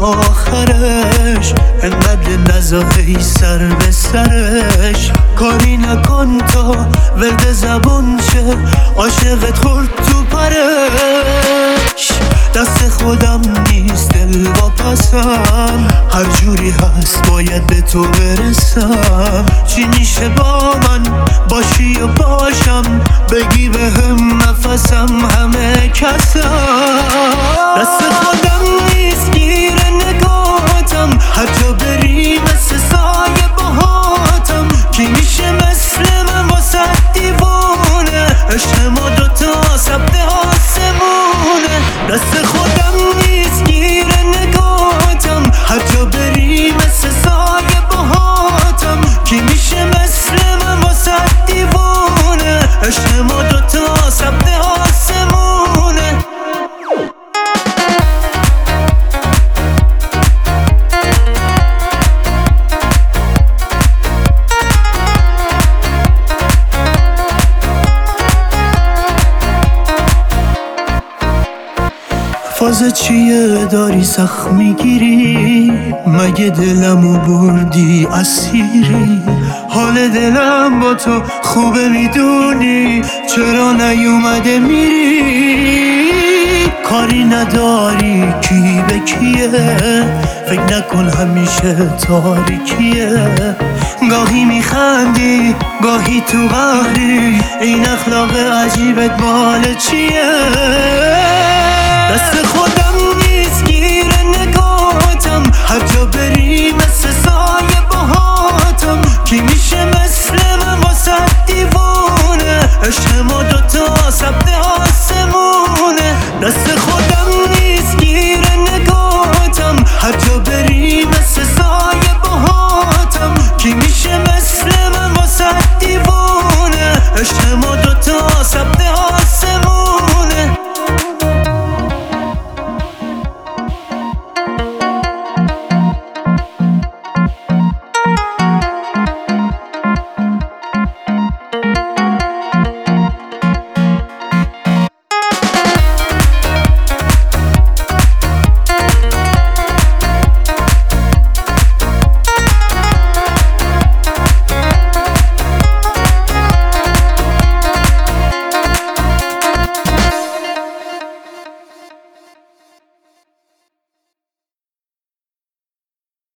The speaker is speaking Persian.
آخرش انقدر نزاهی سر به سرش. کاری نکن تا ورد زبون شه، عاشقت خورد تو پرش. دست خودم نیست دل واپسم، هر جوری هست باید به تو برسم. چی میشه با من باشی و باشم، بگی به هم نفسم همه کسم. دست خودم نیست گیر نگاهتم، حتی بری مثل سایه باهاتم. کی میشه مثل من واسه دیوونه، عشق ما دوتا سبت آسمونه. دست خودم نیست گیر نگاهتم، حتی بری مثل سایه باهاتم. کی میشه مثل من واسه دیوونه، عشق ما دوتا سبت آسمونه. فازه چیه داری سخت میگیری، مگه دلمو بردی اسیری؟ حال دلم با تو خوبه میدونی، چرا نیومده میری؟ کاری نداری کی به کیه، فکر نکن همیشه تاریکیه. گاهی میخندی گاهی تو قهری، این اخلاق عجیبت مال چیه؟ دست خود